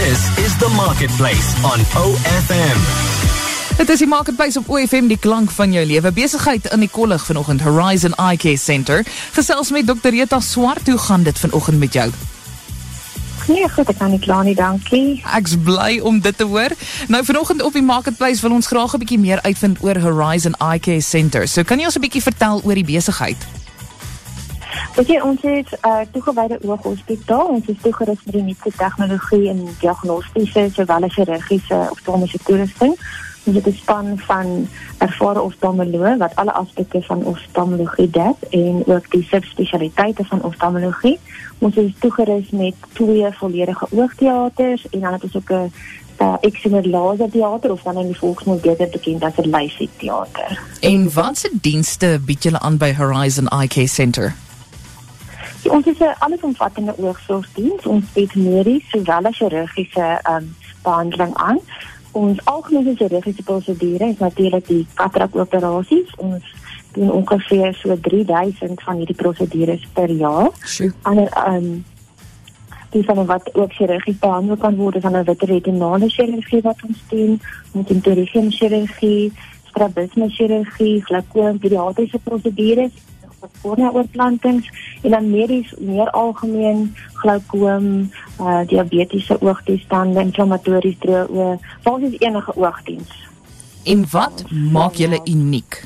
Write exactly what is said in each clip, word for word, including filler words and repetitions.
This is The Marketplace on O F M. Dit is die Marketplace op O F M, die klank van jou lewe. Besigheid in die kollig vanoggend, Horizon Eye Care Center. Gesels met dokter Rita Swart, hoe gaan dit vanoggend met jou? Nee, goed, ek kan nie klaar nie, dankie. Ek's bly om dit te hoor. Nou, vanoggend op die Marketplace wil ons graag 'n bietjie meer uitvind oor Horizon Eye Care Center. So, kan jy ons 'n bietjie vertel oor die besigheid? Weet jy, ons het uh, toegewyde ooghospitaal. Ons is toegerus met die nuutste tegnologie en diagnostiese, sowel as chirurgiese oftalmiese toerusting. Ons het 'n span van ervare oftalmoloë wat alle aspekte van oftalmologie dek en ook die subspesialiteite van oftalmologie. Ons is toegerus met twee volledige oogteaters en dan het ons ook 'n uh, excimer laser teater of dan in die volksmond beter bekend as 'n LASIK teater. En watse dienste bied julle aan by Horizon Eye Care Center? Ja, ons is 'n allesomvattende oogsorgdiens. Ons bied medies sowel as chirurgiese um, behandeling aan. Ons algemene chirurgiese prosedure is natuurlik die katarak-operasies. Ons doen ongeveer so drie duisend van hierdie prosedures per jaar. Sure. Ander, um, die van wat ook chirurgies behandel kan word, is aan 'n vitreoretinale chirurgie wat ons doen, ons interieur chirurgie, strabisme chirurgie, glaukoom, pediatriese prosedures, cornea-oorplantings en dan medies meer algemeen glaukoom, uh, diabetiese oogtoestande, inflammatories droë oë, basies enige oogdiens. En wat maak julle uniek?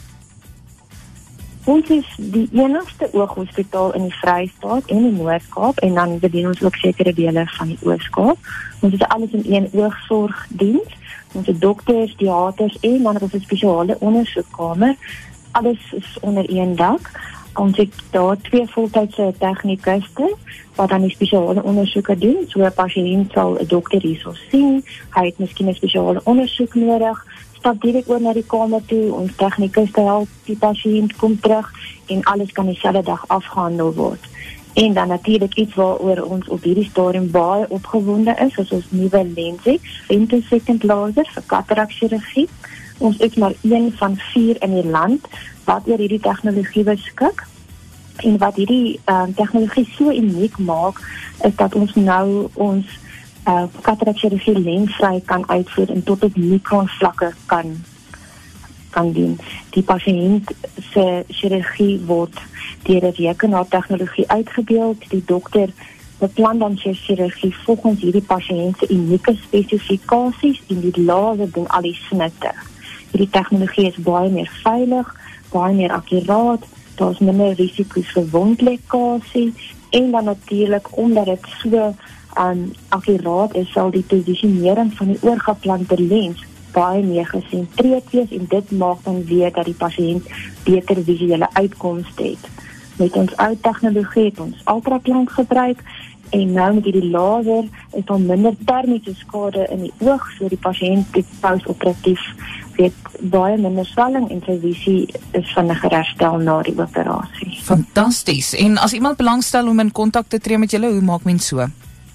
Ons is die enigste ooghospitaal in die Vrystaat en die Noord-Kaap en dan bedien ons ook sekere dele van die Oos-Kaap. Ons is alles in een oogsorgdiens. Ons het dokters, teaters en dan het ons 'n spesiale ondersoekkamer. Alles is onder een dak. Ons het daar twee voltydse tegnikuste wat dan die spesiale ondersoeke doen. So 'n pasiënt sal 'n dokter hierso sien, hy het miskien 'n spesiale ondersoek nodig, stap direk oor na die kamer toe, ons tegnikuste help die pasiënt kom terug en alles kan dieselfde dag afgehandel word. En dan natuurlik iets waaroor ons op hierdie stadium baie opgewonde is, is ons nuwe LenSx, femtosecond laser vir katarakchirurgie. Ons is maar een van vier in die land wat oor hierdie tegnologie beskik. En wat hierdie um, tegnologie so uniek maak, is dat ons nou ons uh, katarakchirurgie lensvry kan uitvoer en tot op mikron vlakke kan, kan doen. Die pasiënt se chirurgie word deur 'n rekenaartegnologie uitgebeeld. Die dokter beplan dan sy chirurgie volgens hierdie pasiënt se unieke spesifikasies en die laser doen al die snitte. Hierdie tegnologie is baie meer veilig, baie meer akkuraat, daar is minder risiko's vir wondlekkasie en dan natuurlik omdat dit so um, akkuraat is, sal die posisionering van die oorgeplante lens baie meer gesentreerd wees en dit maak dan weer dat die pasiënt beter visuele uitkomste het. Met ons ou tegnologie het ons ultraklank gebruik en nou met hierdie laser is daar minder termiese skade in die oog, so die pasiënt het post-operatief weet baie minder swelling en sy visie is vinniger herstel na die operasie. Fantasties. En as iemand belangstel om in kontak te tree met julle, hoe maak mens so?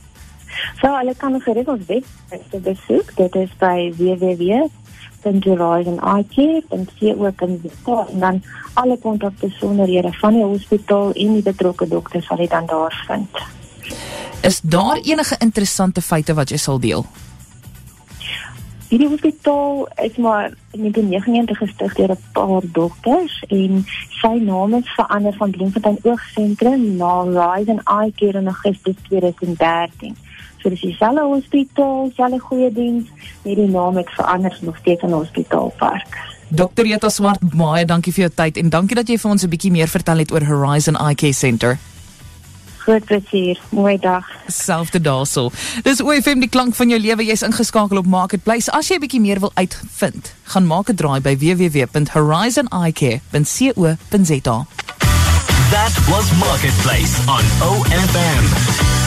So, hulle kan gerus ons webwerf besoek. Dit is by w w w punt horizon eye care punt co punt z a en dan alle kontakbesonderhede van die hospitaal en die betrokke dokter sal jy dan daar vind. Is daar enige interessante feite wat jy sal deel? Hierdie hospitaal is maar in negentien negenennegentig gestig deur 'n paar dokters en sy naam is verander van Bloemfontein Oogsentrum na Horizon Eye Care in Augustus tweeduisend dertien. So dis dieselfde hospitaal, dieselfde goeie diens, net die naam het verander, nog steeds 'n hospitaalpark. dokter Rita Swart, baie dankie vir jou tyd en dankie dat jy vir ons 'n bietjie meer vertel het oor Horizon Eye Care Center. Groot plesier, mooi dag. Selfde daarso. Dis O F M, die klank van jou lewe, jy's ingeskakel op Marketplace. As jy 'n bietjie meer wil uitvind, gaan maak 'n draai by w w w punt horizon eye care punt co punt z a. That was Marketplace on O F M.